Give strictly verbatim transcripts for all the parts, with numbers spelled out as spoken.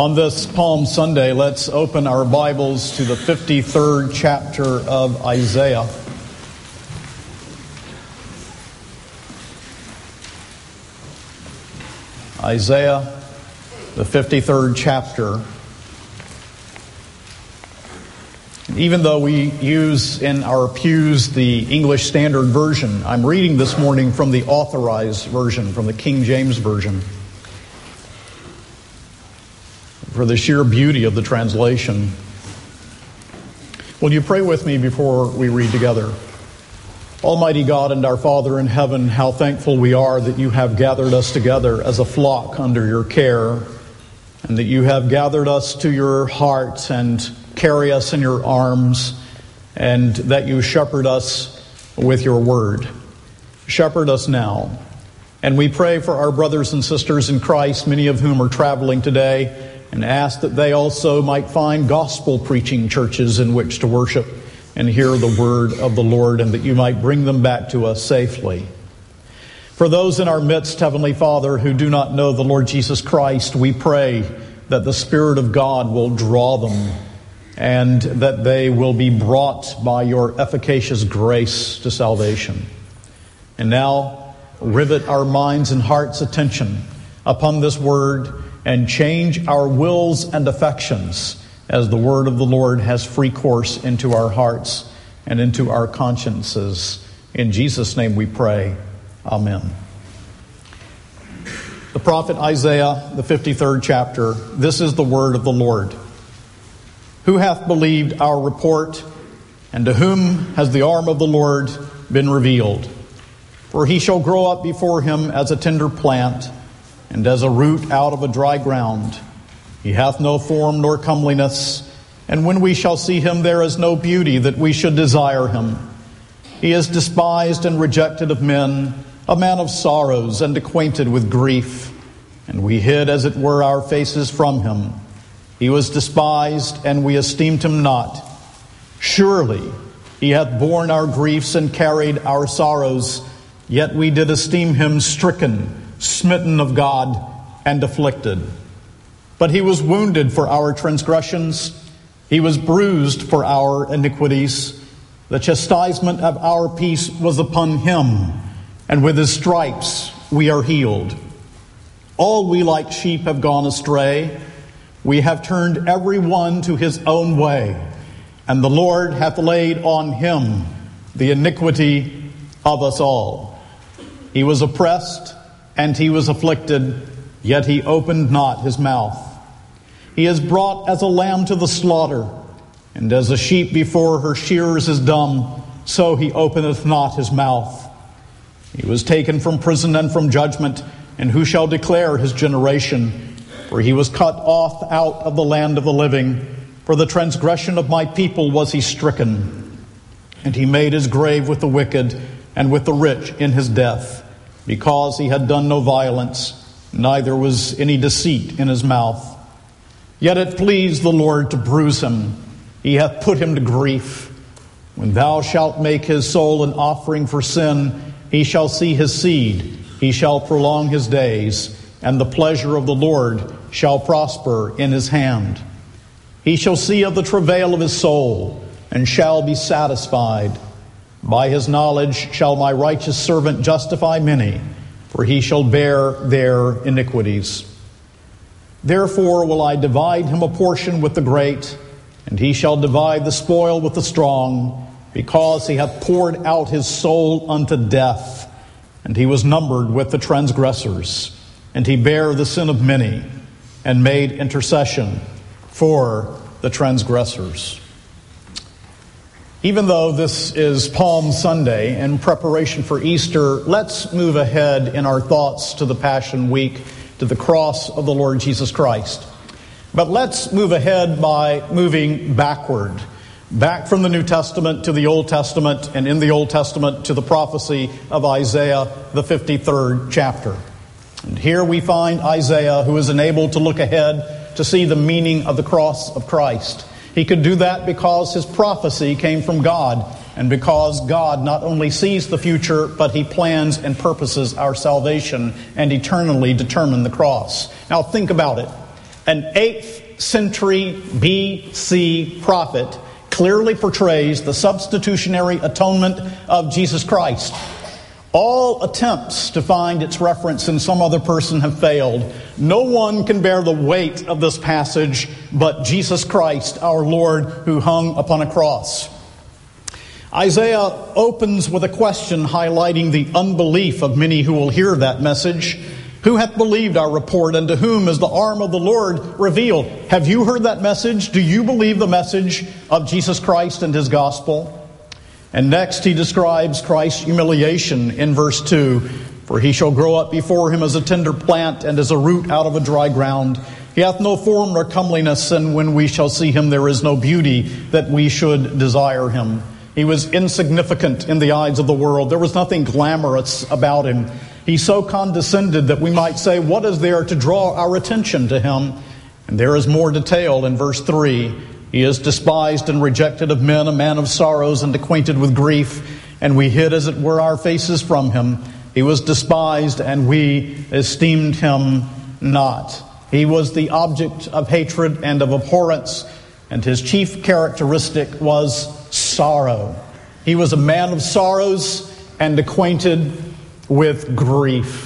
On this Palm Sunday, let's open our Bibles to the fifty-third chapter of Isaiah. Isaiah, the fifty-third chapter. Even though we use in our pews the English Standard Version, I'm reading this morning from the Authorized Version, from the King James Version, for the sheer beauty of the translation. Will you pray with me before we read together? Almighty God and our Father in heaven, how thankful we are that you have gathered us together as a flock under your care, and that you have gathered us to your heart and carry us in your arms, and that you shepherd us with your word. Shepherd us now. And we pray for our brothers and sisters in Christ, many of whom are traveling today, and ask that they also might find gospel-preaching churches in which to worship and hear the word of the Lord, and that you might bring them back to us safely. For those in our midst, Heavenly Father, who do not know the Lord Jesus Christ, we pray that the Spirit of God will draw them, and that they will be brought by your efficacious grace to salvation. And now, rivet our minds and hearts' attention upon this word, and change our wills and affections as the word of the Lord has free course into our hearts and into our consciences. In Jesus' name we pray. Amen. The prophet Isaiah, the fifty-third chapter, this is the word of the Lord. Who hath believed our report, and to whom has the arm of the Lord been revealed? For he shall grow up before him as a tender plant, and as a root out of a dry ground. He hath no form nor comeliness, and when we shall see him, there is no beauty that we should desire him. He is despised and rejected of men, a man of sorrows and acquainted with grief, and we hid, as it were, our faces from him. He was despised, and we esteemed him not. Surely he hath borne our griefs and carried our sorrows, yet we did esteem him stricken, smitten of God, and afflicted. But he was wounded for our transgressions, he was bruised for our iniquities. The chastisement of our peace was upon him, and with his stripes we are healed. All we like sheep have gone astray, we have turned every one to his own way, and the Lord hath laid on him the iniquity of us all. He was oppressed, and he was afflicted, yet he opened not his mouth. He is brought as a lamb to the slaughter, and as a sheep before her shearers is dumb, so he openeth not his mouth. He was taken from prison and from judgment, and who shall declare his generation? For he was cut off out of the land of the living. For the transgression of my people was he stricken. And he made his grave with the wicked, and with the rich in his death, because he had done no violence, neither was any deceit in his mouth. Yet it pleased the Lord to bruise him. He hath put him to grief. When thou shalt make his soul an offering for sin, he shall see his seed, he shall prolong his days, and the pleasure of the Lord shall prosper in his hand. He shall see of the travail of his soul, and shall be satisfied. By his knowledge shall my righteous servant justify many, for he shall bear their iniquities. Therefore will I divide him a portion with the great, and he shall divide the spoil with the strong, because he hath poured out his soul unto death, and he was numbered with the transgressors, and he bare the sin of many, and made intercession for the transgressors. Even though this is Palm Sunday in preparation for Easter, let's move ahead in our thoughts to the Passion Week, to the cross of the Lord Jesus Christ. But let's move ahead by moving backward, back from the New Testament to the Old Testament, and in the Old Testament to the prophecy of Isaiah, the fifty-third chapter. And here we find Isaiah, who is enabled to look ahead to see the meaning of the cross of Christ. He could do that because his prophecy came from God, and because God not only sees the future, but he plans and purposes our salvation and eternally determined the cross. Now think about it. an eighth century B C prophet, clearly portrays the substitutionary atonement of Jesus Christ. All attempts to find its reference in some other person have failed. No one can bear the weight of this passage but Jesus Christ, our Lord, who hung upon a cross. Isaiah opens with a question highlighting the unbelief of many who will hear that message. Who hath believed our report, and to whom is the arm of the Lord revealed? Have you heard that message? Do you believe the message of Jesus Christ and his gospel? And next he describes Christ's humiliation in verse two. For he shall grow up before him as a tender plant, and as a root out of a dry ground. He hath no form nor comeliness, and when we shall see him there is no beauty that we should desire him. He was insignificant in the eyes of the world. There was nothing glamorous about him. He so condescended that we might say, what is there to draw our attention to him? And there is more detail in verse three. He is despised and rejected of men, a man of sorrows and acquainted with grief, and we hid as it were our faces from him. He was despised, and we esteemed him not. He was the object of hatred and of abhorrence, and his chief characteristic was sorrow. He was a man of sorrows and acquainted with grief.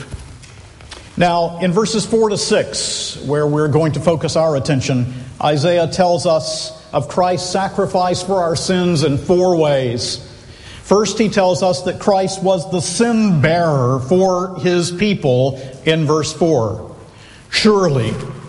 Now, in verses four to six, where we're going to focus our attention, Isaiah tells us of Christ's sacrifice for our sins in four ways. First, he tells us that Christ was the sin bearer for his people in verse four. Surely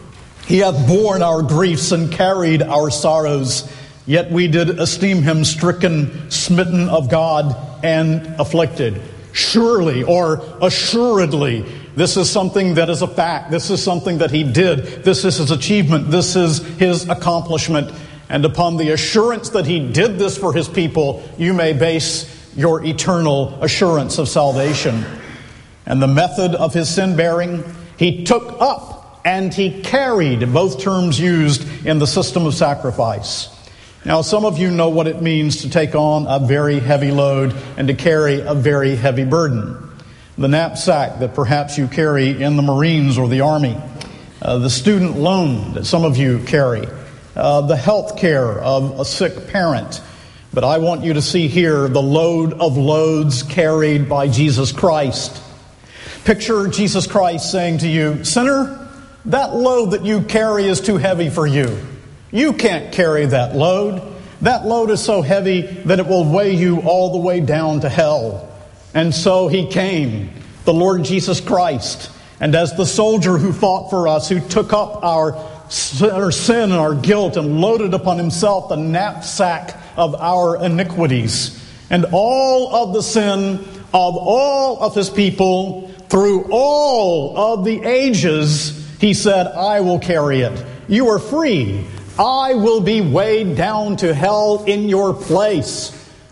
he hath borne our griefs and carried our sorrows, yet we did esteem him stricken, smitten of God, and afflicted. Surely, or assuredly, this is something that is a fact. This is something that he did. This is his achievement. This is his accomplishment. And upon the assurance that he did this for his people, you may base your eternal assurance of salvation. And the method of his sin bearing, he took up and he carried, both terms used in the system of sacrifice. Now, some of you know what it means to take on a very heavy load and to carry a very heavy burden. The knapsack that perhaps you carry in the Marines or the Army, uh, the student loan that some of you carry, uh, the health care of a sick parent. But I want you to see here the load of loads carried by Jesus Christ. Picture Jesus Christ saying to you, sinner, that load that you carry is too heavy for you. You can't carry that load. That load is so heavy that it will weigh you all the way down to hell. And so he came, the Lord Jesus Christ, and as the soldier who fought for us, who took up our, our sin and our guilt and loaded upon himself the knapsack of our iniquities, and all of the sin of all of his people through all of the ages, he said, I will carry it. You are free. I will be weighed down to hell in your place.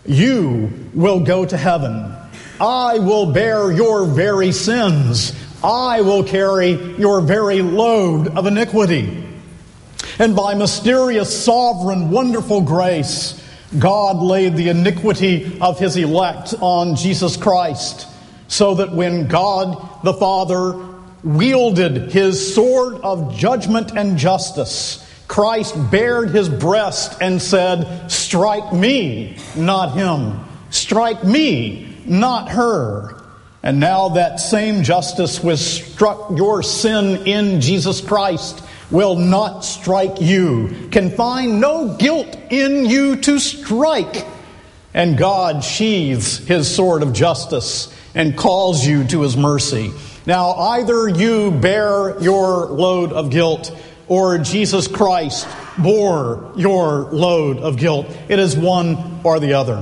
You will go to heaven. I will bear your very sins. I will carry your very load of iniquity. And by mysterious, sovereign, wonderful grace, God laid the iniquity of his elect on Jesus Christ, so that when God the Father wielded his sword of judgment and justice, Christ bared his breast and said, strike me, not him. Strike me, not her. And now that same justice which struck your sin in Jesus Christ will not strike you, can find no guilt in you to strike. And God sheathes his sword of justice and calls you to his mercy. Now either you bear your load of guilt, or Jesus Christ bore your load of guilt. It is one or the other.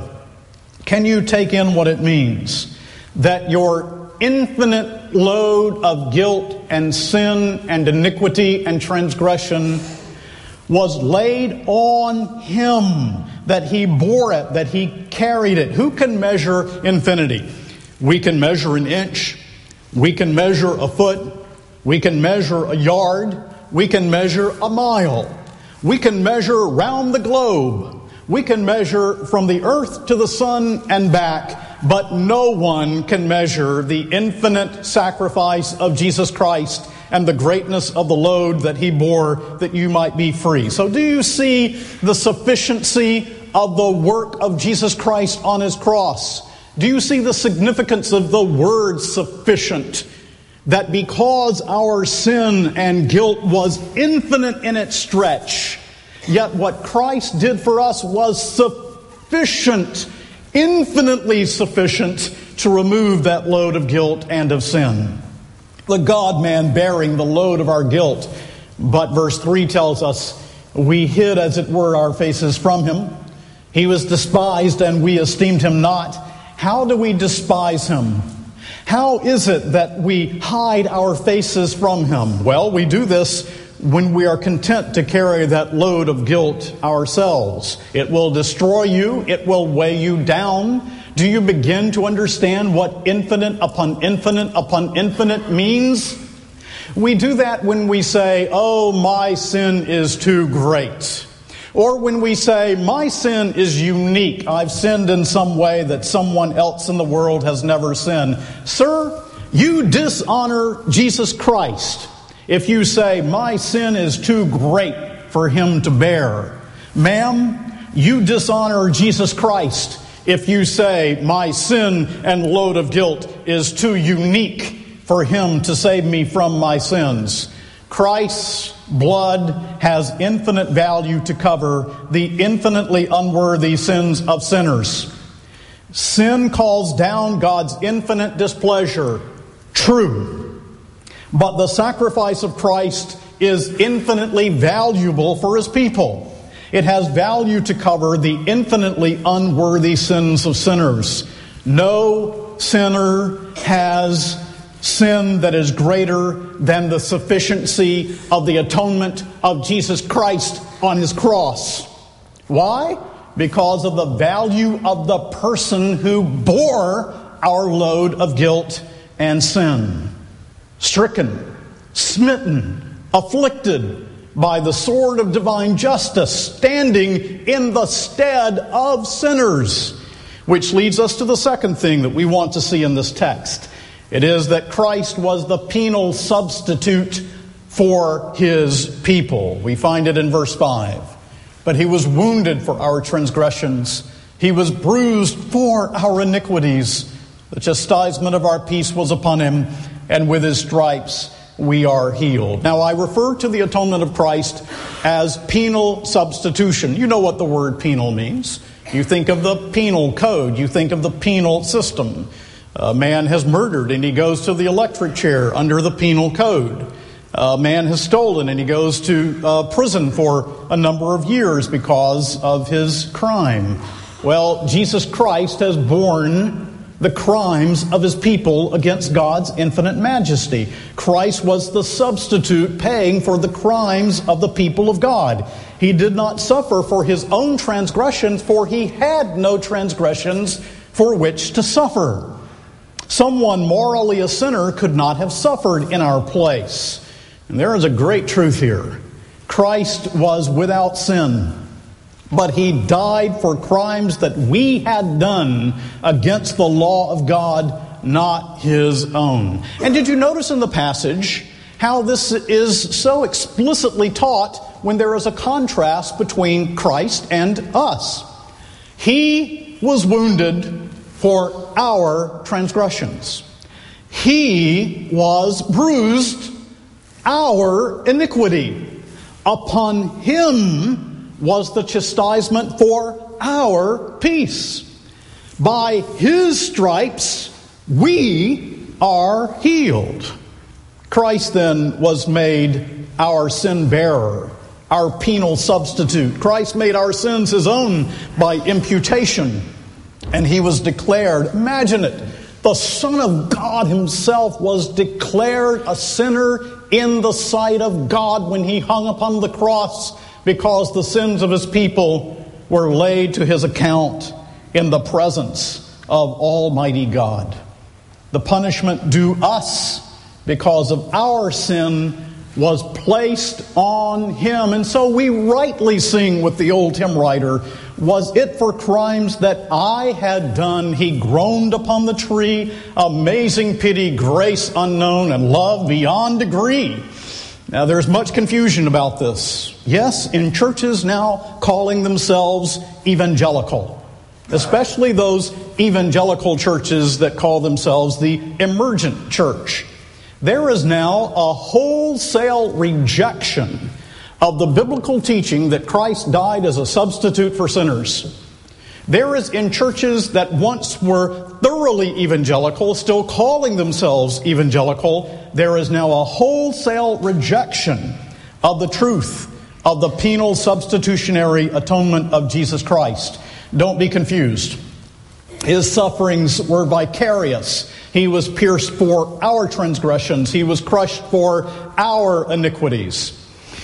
Can you take in what it means that your infinite load of guilt and sin and iniquity and transgression was laid on him, that he bore it, that he carried it? Who can measure infinity? We can measure an inch. We can measure a foot. We can measure a yard. We can measure a mile. We can measure round the globe. We can measure from the earth to the sun and back, but no one can measure the infinite sacrifice of Jesus Christ and the greatness of the load that he bore that you might be free. So do you see the sufficiency of the work of Jesus Christ on his cross? Do you see the significance of the word sufficient? That because our sin and guilt was infinite in its stretch, yet what Christ did for us was sufficient, infinitely sufficient to remove that load of guilt and of sin. The God-man bearing the load of our guilt. But verse three tells us, we hid, as it were, our faces from him. He was despised, and we esteemed him not. How do we despise him? How is it that we hide our faces from him? Well, we do this when we are content to carry that load of guilt ourselves. It will destroy you. It will weigh you down. Do you begin to understand what infinite upon infinite upon infinite means? We do that when we say, oh, my sin is too great. Or when we say, my sin is unique. I've sinned in some way that someone else in the world has never sinned. Sir, you dishonor Jesus Christ if you say, my sin is too great for him to bear. Ma'am, you dishonor Jesus Christ if you say, my sin and load of guilt is too unique for him to save me from my sins. Christ's blood has infinite value to cover the infinitely unworthy sins of sinners. Sin calls down God's infinite displeasure. True. But the sacrifice of Christ is infinitely valuable for his people. It has value to cover the infinitely unworthy sins of sinners. No sinner has sin that is greater than the sufficiency of the atonement of Jesus Christ on his cross. Why? Because of the value of the person who bore our load of guilt and sin. Stricken, smitten, afflicted by the sword of divine justice, standing in the stead of sinners. Which leads us to the second thing that we want to see in this text. It is that Christ was the penal substitute for his people. We find it in verse five. But he was wounded for our transgressions. He was bruised for our iniquities. The chastisement of our peace was upon him, and with his stripes we are healed. Now, I refer to the atonement of Christ as penal substitution. You know what the word penal means. You think of the penal code. You think of the penal system. A man has murdered and he goes to the electric chair under the penal code. A man has stolen and he goes to uh, prison for a number of years because of his crime. Well, Jesus Christ has borne the crimes of his people against God's infinite majesty. Christ was the substitute paying for the crimes of the people of God. He did not suffer for his own transgressions, for he had no transgressions for which to suffer. Someone morally a sinner could not have suffered in our place. And there is a great truth here. Christ was without sin, but he died for crimes that we had done against the law of God, not his own. And did you notice in the passage how this is so explicitly taught when there is a contrast between Christ and us? He was wounded for our transgressions. He was bruised, our iniquity. Upon him was the chastisement for our peace. By his stripes we are healed. Christ then was made our sin bearer, our penal substitute. Christ made our sins his own by imputation. And he was declared, imagine it, the Son of God himself was declared a sinner in the sight of God when he hung upon the cross, because the sins of his people were laid to his account in the presence of Almighty God. The punishment due us because of our sin was placed on him. And so we rightly sing with the old hymn writer, Was it for crimes that I had done he groaned upon the tree? Amazing pity, grace unknown, and love beyond degree. Now, there's much confusion about this. Yes, in churches now calling themselves evangelical, especially those evangelical churches that call themselves the emergent church. There is now a wholesale rejection of the biblical teaching that Christ died as a substitute for sinners. There is in churches that once were thoroughly evangelical, still calling themselves evangelical, there is now a wholesale rejection of the truth of the penal substitutionary atonement of Jesus Christ. Don't be confused. His sufferings were vicarious. He was pierced for our transgressions. He was crushed for our iniquities.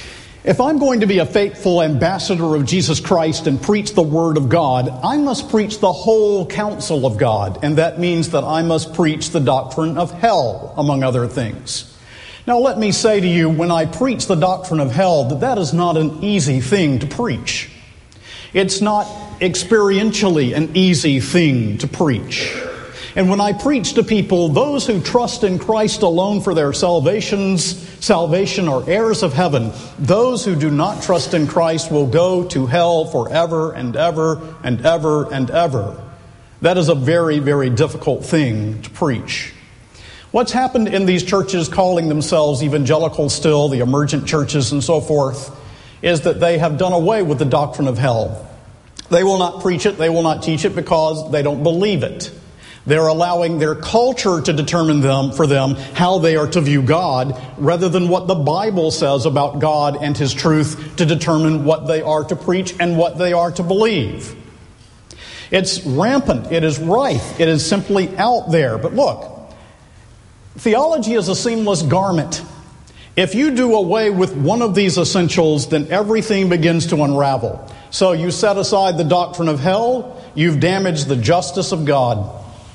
If I'm going to be a faithful ambassador of Jesus Christ and preach the Word of God, I must preach the whole counsel of God, and that means that I must preach the doctrine of hell, among other things. Now, let me say to you, when I preach the doctrine of hell, that that is not an easy thing to preach. It's not experientially an easy thing to preach. And when I preach to people, those who trust in Christ alone for their salvations, salvation are heirs of heaven. Those who do not trust in Christ will go to hell forever and ever and ever and ever. That is a very, very difficult thing to preach. What's happened in these churches calling themselves evangelical still, the emergent churches and so forth, is that they have done away with the doctrine of hell. They will not preach it, they will not teach it because they don't believe it. They're allowing their culture to determine them for them how they are to view God, rather than what the Bible says about God and His truth to determine what they are to preach and what they are to believe. It's rampant. It is rife. It is simply out there. But look, theology is a seamless garment. If you do away with one of these essentials, then everything begins to unravel. So you set aside the doctrine of hell, you've damaged the justice of God.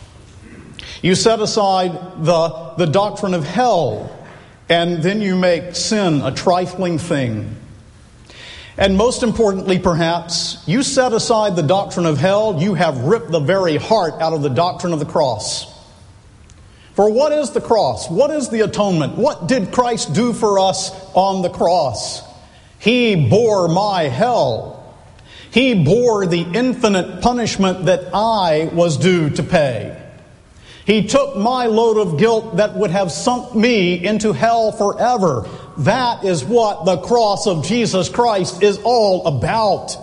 You set aside the, the doctrine of hell, and then you make sin a trifling thing. And most importantly, perhaps, you set aside the doctrine of hell, you have ripped the very heart out of the doctrine of the cross. For what is the cross? What is the atonement? What did Christ do for us on the cross? He bore my hell. He bore the infinite punishment that I was due to pay. He took my load of guilt that would have sunk me into hell forever. That is what the cross of Jesus Christ is all about.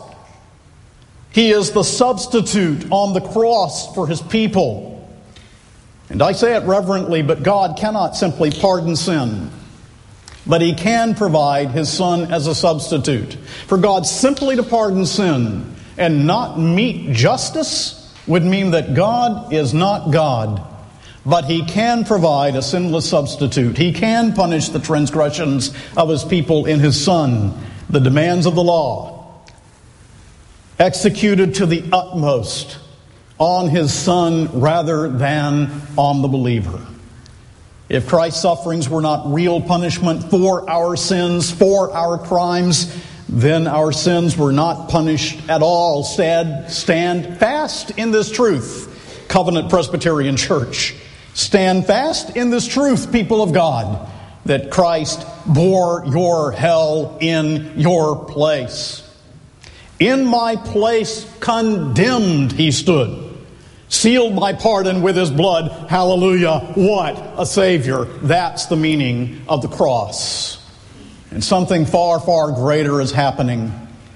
He is the substitute on the cross for His people. And I say it reverently, but God cannot simply pardon sin. But He can provide His Son as a substitute. For God simply to pardon sin and not meet justice would mean that God is not God. But He can provide a sinless substitute. He can punish the transgressions of His people in His Son, the demands of the law, executed to the utmost on His Son rather than on the believer. If Christ's sufferings were not real punishment for our sins, for our crimes, then our sins were not punished at all. Stand, stand fast in this truth, Covenant Presbyterian Church. Stand fast in this truth, people of God, that Christ bore your hell in your place. In my place condemned He stood, sealed my pardon with His blood. Hallelujah. What a Savior. That's the meaning of the cross. And something far, far greater is happening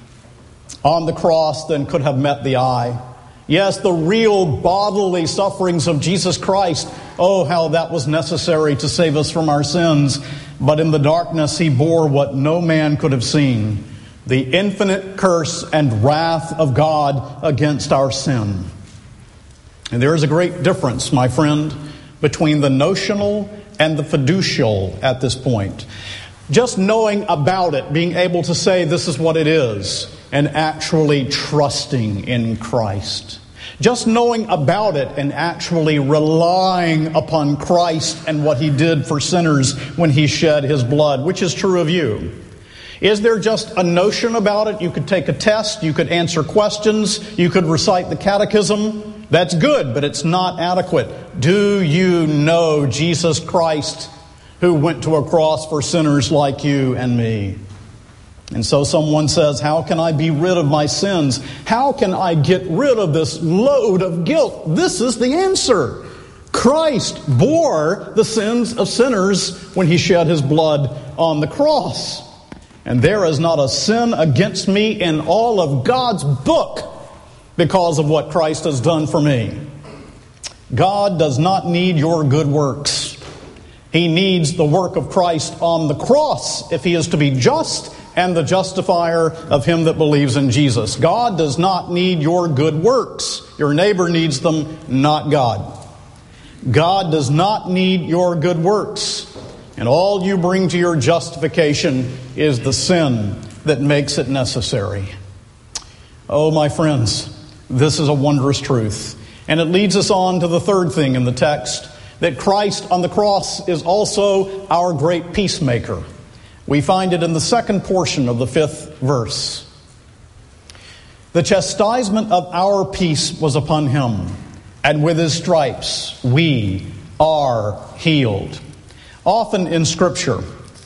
on the cross than could have met the eye. Yes, the real bodily sufferings of Jesus Christ. Oh, how that was necessary to save us from our sins. But in the darkness, He bore what no man could have seen. The infinite curse and wrath of God against our sin. And there is a great difference, my friend, between the notional and the fiducial at this point. Just knowing about it, being able to say this is what it is, and actually trusting in Christ. Just knowing about it and actually relying upon Christ and what He did for sinners when He shed His blood, which is true of you. Is there just a notion about it? You could take a test, you could answer questions, you could recite the catechism. That's good, but it's not adequate. Do you know Jesus Christ, who went to a cross for sinners like you and me? And so someone says, how can I be rid of my sins? How can I get rid of this load of guilt? This is the answer. Christ bore the sins of sinners when he shed his blood on the cross. And there is not a sin against me in all of God's book because of what Christ has done for me. God does not need your good works. He needs the work of Christ on the cross if he is to be just and the justifier of him that believes in Jesus. God does not need your good works. Your neighbor needs them, not God. God does not need your good works. And all you bring to your justification is the sin that makes it necessary. Oh, my friends, this is a wondrous truth. And it leads us on to the third thing in the text, that Christ on the cross is also our great peacemaker. We find it in the second portion of the fifth verse. The chastisement of our peace was upon him, and with his stripes we are healed. Often in Scripture,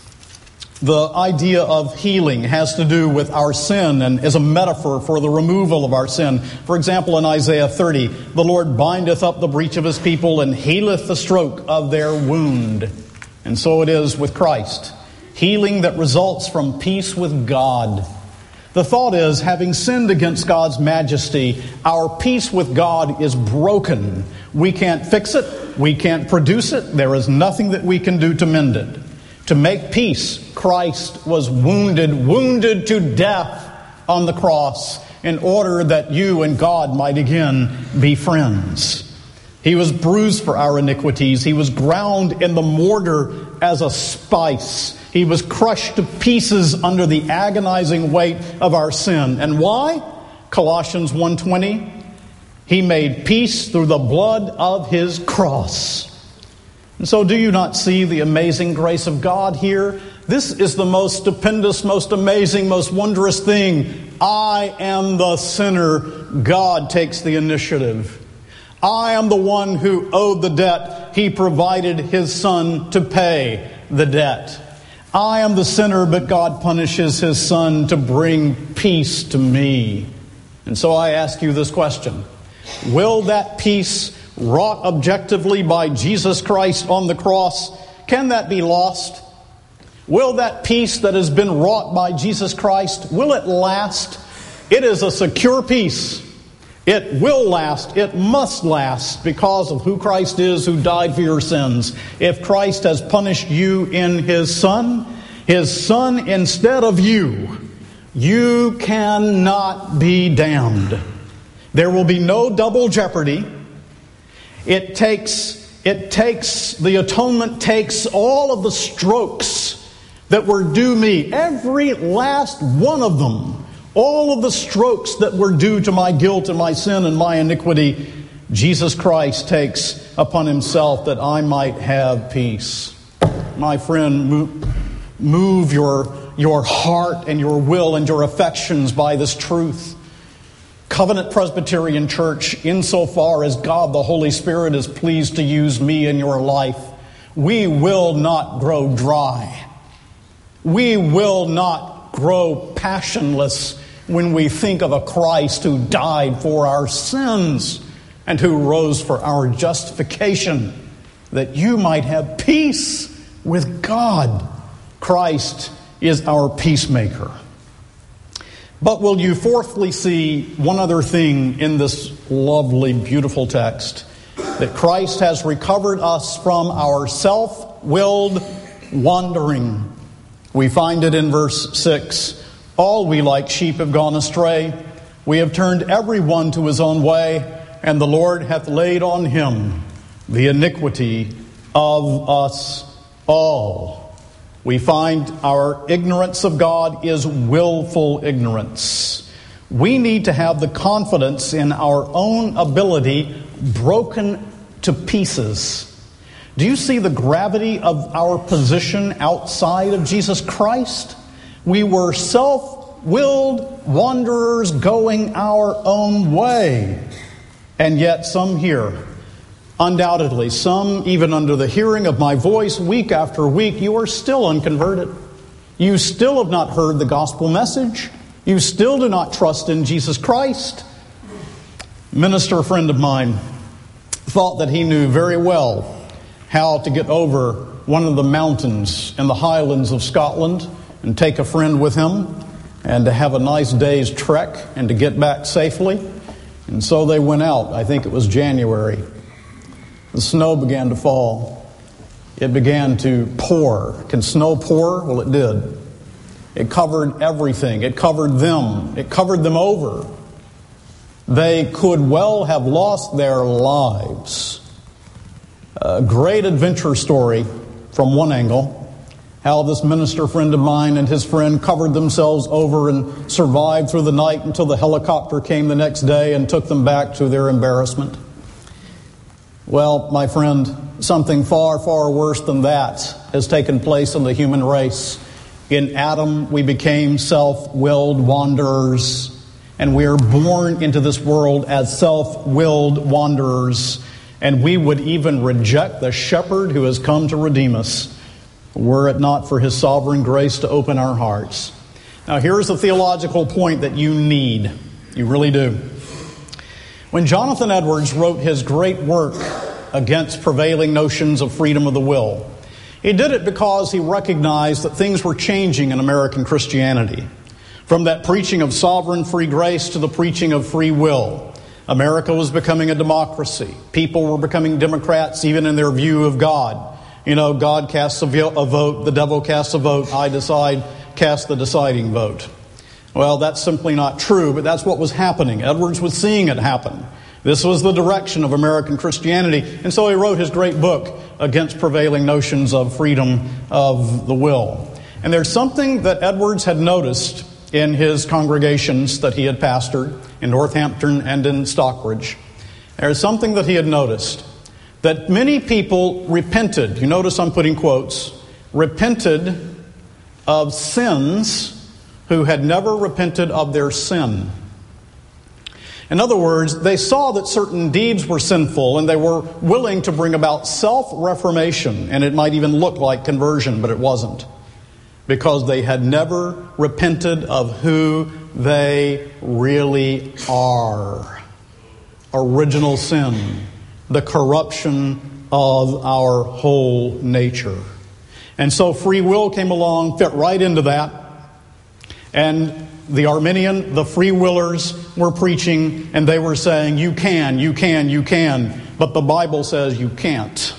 the idea of healing has to do with our sin and is a metaphor for the removal of our sin. For example, in Isaiah thirty, the Lord bindeth up the breach of his people and healeth the stroke of their wound. And so it is with Christ. Healing that results from peace with God. The thought is, having sinned against God's majesty, our peace with God is broken. We can't fix it. We can't produce it. There is nothing that we can do to mend it. To make peace, Christ was wounded, wounded to death on the cross in order that you and God might again be friends. He was bruised for our iniquities. He was ground in the mortar as a spice. He was crushed to pieces under the agonizing weight of our sin. And why? Colossians one twenty. He made peace through the blood of his cross. And so do you not see the amazing grace of God here? This is the most stupendous, most amazing, most wondrous thing. I am the sinner. God takes the initiative. I am the one who owed the debt. He provided his Son to pay the debt. I am the sinner, but God punishes his Son to bring peace to me. And so I ask you this question. Will that peace wrought objectively by Jesus Christ on the cross, can that be lost? Will that peace that has been wrought by Jesus Christ, will it last? It is a secure peace. It will last. It must last because of who Christ is, who died for your sins. If Christ has punished you in his Son, his Son instead of you, you cannot be damned. There will be no double jeopardy. It takes, it takes, the atonement takes all of the strokes that were due me, every last one of them, all of the strokes that were due to my guilt and my sin and my iniquity, Jesus Christ takes upon himself that I might have peace. My friend, move, move your, your heart and your will and your affections by this truth. Covenant Presbyterian Church, insofar as God the Holy Spirit is pleased to use me in your life, we will not grow dry. We will not grow passionless when we think of a Christ who died for our sins and who rose for our justification, that you might have peace with God. Christ is our peacemaker. But will you fourthly see one other thing in this lovely, beautiful text? That Christ has recovered us from our self-willed wandering. We find it in verse six. All we like sheep have gone astray. We have turned every one to his own way, and the Lord hath laid on him the iniquity of us all. We find our ignorance of God is willful ignorance. We need to have the confidence in our own ability broken to pieces. Do you see the gravity of our position outside of Jesus Christ? We were self-willed wanderers going our own way. And yet some here, undoubtedly, some even under the hearing of my voice week after week, you are still unconverted. You still have not heard the gospel message. You still do not trust in Jesus Christ. A minister friend of mine thought that he knew very well how to get over one of the mountains in the highlands of Scotland and take a friend with him and to have a nice day's trek and to get back safely. And so they went out. I think it was January. The snow began to fall. It began to pour. Can snow pour? Well, it did. It covered everything. It covered them. It covered them over. They could well have lost their lives. A great adventure story from one angle. How this minister friend of mine and his friend covered themselves over and survived through the night until the helicopter came the next day and took them back to their embarrassment. Well, my friend, something far, far worse than that has taken place in the human race. In Adam, we became self-willed wanderers, and we are born into this world as self-willed wanderers, and we would even reject the shepherd who has come to redeem us, were it not for his sovereign grace to open our hearts. Now, here's a theological point that you need. You really do. When Jonathan Edwards wrote his great work against prevailing notions of freedom of the will, he did it because he recognized that things were changing in American Christianity. From that preaching of sovereign free grace to the preaching of free will, America was becoming a democracy. People were becoming Democrats even in their view of God. You know, God casts a vote, the devil casts a vote, I decide, cast the deciding vote. Well, that's simply not true, but that's what was happening. Edwards was seeing it happen. This was the direction of American Christianity, and so he wrote his great book against prevailing notions of freedom of the will. And there's something that Edwards had noticed in his congregations that he had pastored in Northampton and in Stockbridge. There's something that he had noticed, that many people repented, you notice I'm putting quotes, repented of sins who had never repented of their sin. In other words, they saw that certain deeds were sinful and they were willing to bring about self-reformation, and it might even look like conversion, but it wasn't, because they had never repented of who they really are. Original sin, the corruption of our whole nature. And so free will came along, fit right into that. And the Arminian, the free willers were preaching, and they were saying, you can, you can, you can. But the Bible says you can't.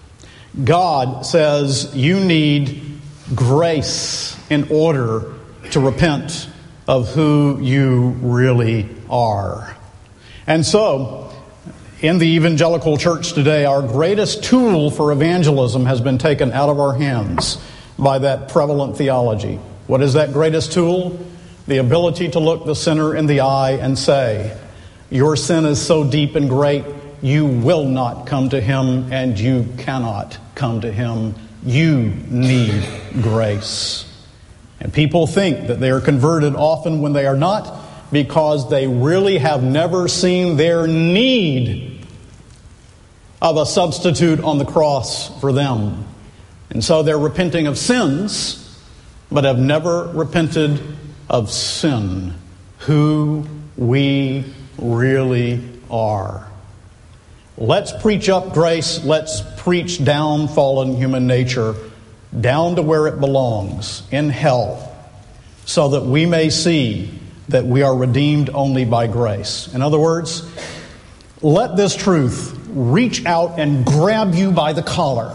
God says you need grace in order to repent of who you really are. And so, in the evangelical church today, our greatest tool for evangelism has been taken out of our hands by that prevalent theology. What is that greatest tool? The ability to look the sinner in the eye and say, your sin is so deep and great, you will not come to him, and you cannot come to him. You need grace. And people think that they are converted often when they are not, because they really have never seen their need of a substitute on the cross for them. And so they're repenting of sins, but have never repented of sin, who we really are. Let's preach up grace. Let's preach down fallen human nature, down to where it belongs, in hell, so that we may see that we are redeemed only by grace. In other words, let this truth reach out and grab you by the collar,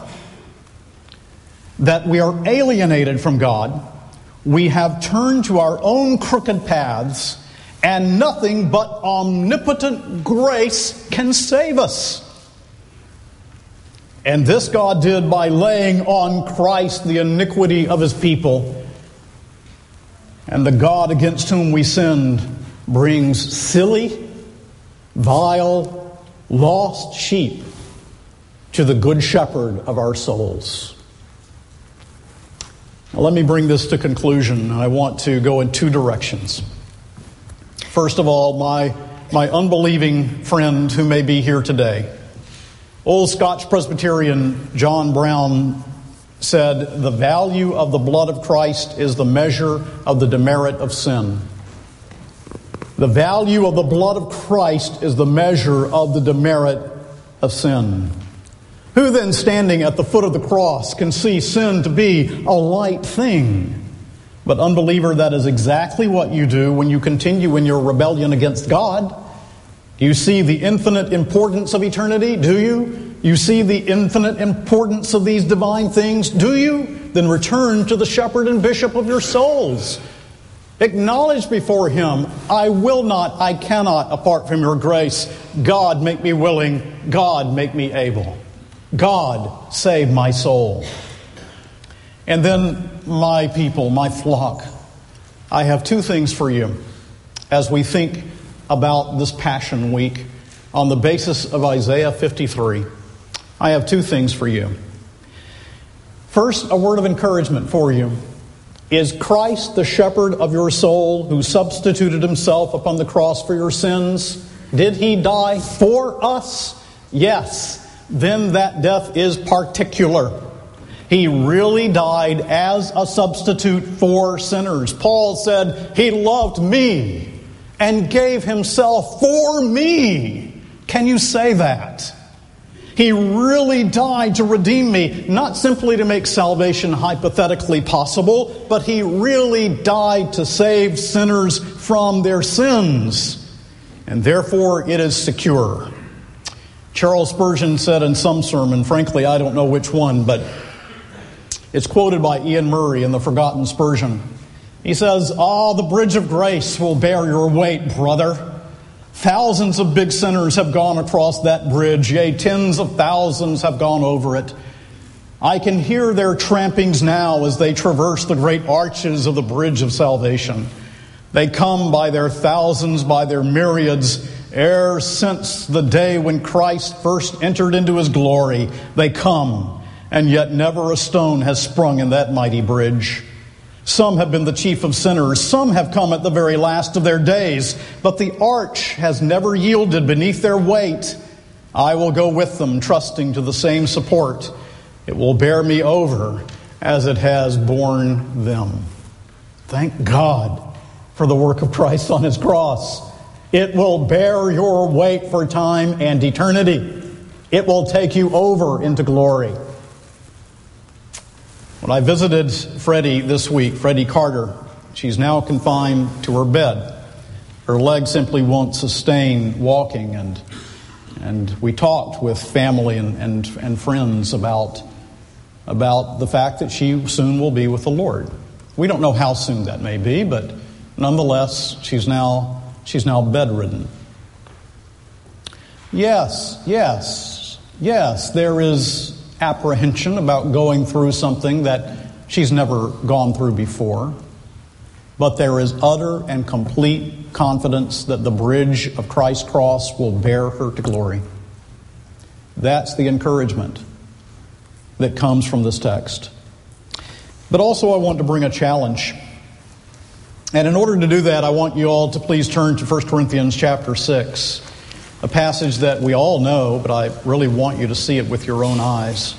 that we are alienated from God, we have turned to our own crooked paths, and nothing but omnipotent grace can save us. And this God did by laying on Christ the iniquity of his people. And the God against whom we sinned brings silly, vile, lost sheep to the good shepherd of our souls. Now, let me bring this to conclusion. I want to go in two directions. First of all, my, my unbelieving friend who may be here today. Old Scotch Presbyterian John Brown said, "The value of the blood of Christ is the measure of the demerit of sin." The value of the blood of Christ is the measure of the demerit of sin. Who then, standing at the foot of the cross, can see sin to be a light thing? But unbeliever, that is exactly what you do when you continue in your rebellion against God. You see the infinite importance of eternity, do you? You see the infinite importance of these divine things, do you? Then return to the shepherd and bishop of your souls. Acknowledge before him, "I will not, I cannot, apart from your grace. God, make me willing. God, make me able. God, save my soul." And then, my people, my flock, I have two things for you as we think about this Passion Week on the basis of Isaiah fifty-three. I have two things for you. First, a word of encouragement for you. Is Christ the shepherd of your soul who substituted himself upon the cross for your sins? Did he die for us? Yes. Then that death is particular. He really died as a substitute for sinners. Paul said, "He loved me and gave himself for me." Can you say that? He really died to redeem me, not simply to make salvation hypothetically possible, but he really died to save sinners from their sins. And therefore it is secure. Charles Spurgeon said in some sermon, frankly I don't know which one, but it's quoted by Ian Murray in The Forgotten Spurgeon. He says, "Ah, the bridge of grace will bear your weight, brother. Thousands of big sinners have gone across that bridge, yea, tens of thousands have gone over it. I can hear their trampings now as they traverse the great arches of the bridge of salvation. They come by their thousands, by their myriads, ere since the day when Christ first entered into his glory. They come, and yet never a stone has sprung in that mighty bridge. Some have been the chief of sinners. Some have come at the very last of their days. But the arch has never yielded beneath their weight. I will go with them, trusting to the same support. It will bear me over as it has borne them." Thank God for the work of Christ on his cross. It will bear your weight for time and eternity. It will take you over into glory. When I visited Freddie this week, Freddie Carter, she's now confined to her bed. Her leg simply won't sustain walking, and and we talked with family and, and, and friends about, about the fact that she soon will be with the Lord. We don't know how soon that may be, but nonetheless, she's now she's now bedridden. Yes, yes, yes, there is apprehension about going through something that she's never gone through before. But there is utter and complete confidence that the bridge of Christ's cross will bear her to glory. That's the encouragement that comes from this text. But also I want to bring a challenge. And in order to do that, I want you all to please turn to First Corinthians chapter six. A passage that we all know, but I really want you to see it with your own eyes.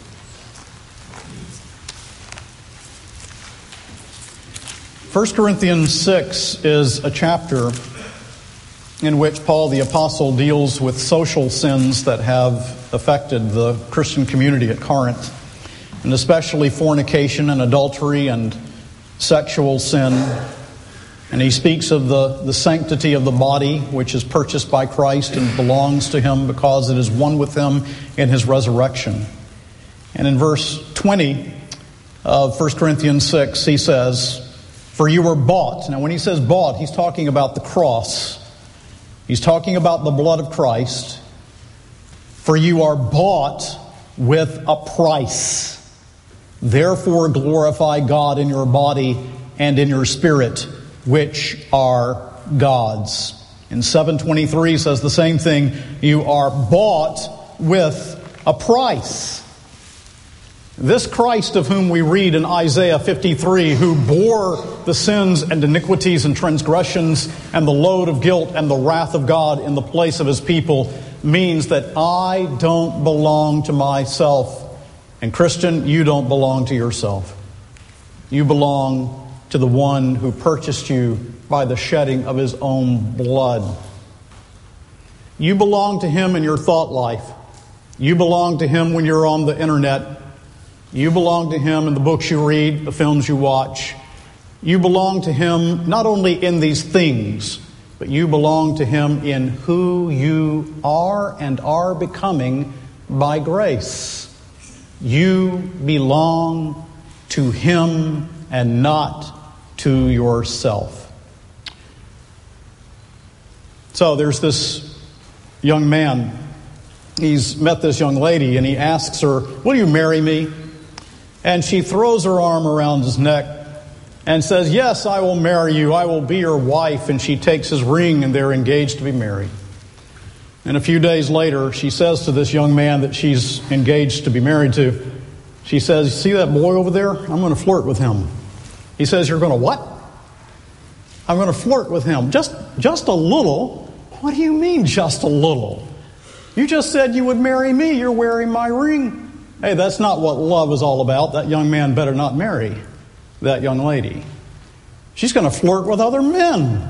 First Corinthians six is a chapter in which Paul the Apostle deals with social sins that have affected the Christian community at Corinth, and especially fornication and adultery and sexual sin. And he speaks of the, the sanctity of the body, which is purchased by Christ and belongs to him because it is one with him in his resurrection. And in verse twenty of First Corinthians six, he says, "For you were bought." Now when he says bought, he's talking about the cross. He's talking about the blood of Christ. "For you are bought with a price. Therefore glorify God in your body and in your spirit, which are God's." In seven twenty-three says the same thing. You are bought with a price. This Christ of whom we read in Isaiah fifty-three, who bore the sins and iniquities and transgressions and the load of guilt and the wrath of God in the place of his people, means that I don't belong to myself. And Christian, you don't belong to yourself. You belong to the one who purchased you by the shedding of his own blood. You belong to him in your thought life. You belong to him when you're on the internet. You belong to him in the books you read, the films you watch. You belong to him not only in these things, but you belong to him in who you are and are becoming by grace. You belong to him and not to yourself. So there's this young man. He's met this young lady and he asks her, "Will you marry me?" And she throws her arm around his neck and says, "Yes, I will marry you. I will be your wife." And she takes his ring and they're engaged to be married. And a few days later, she says to this young man that she's engaged to be married to, she says, "See that boy over there? I'm going to flirt with him." He says, "You're going to what?" "I'm going to flirt with him. Just, just a little." "What do you mean, just a little? You just said you would marry me. You're wearing my ring." Hey, that's not what love is all about. That young man better not marry that young lady. She's going to flirt with other men.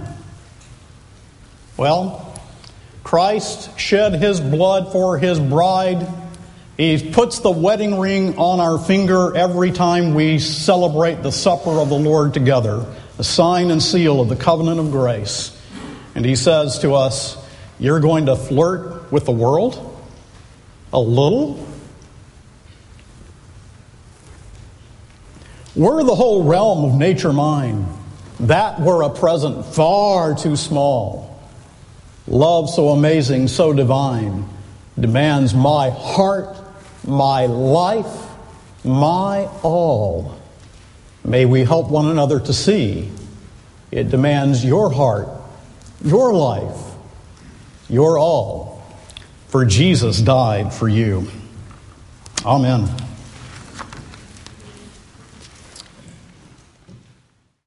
Well, Christ shed his blood for his bride. He puts the wedding ring on our finger every time we celebrate the supper of the Lord together, a sign and seal of the covenant of grace. And he says to us, you're going to flirt with the world? A little? Were the whole realm of nature mine, that were a present far too small. Love so amazing, so divine, demands my heart, my life, my all. May we help one another to see it demands your heart, your life, your all. For Jesus died for you. Amen.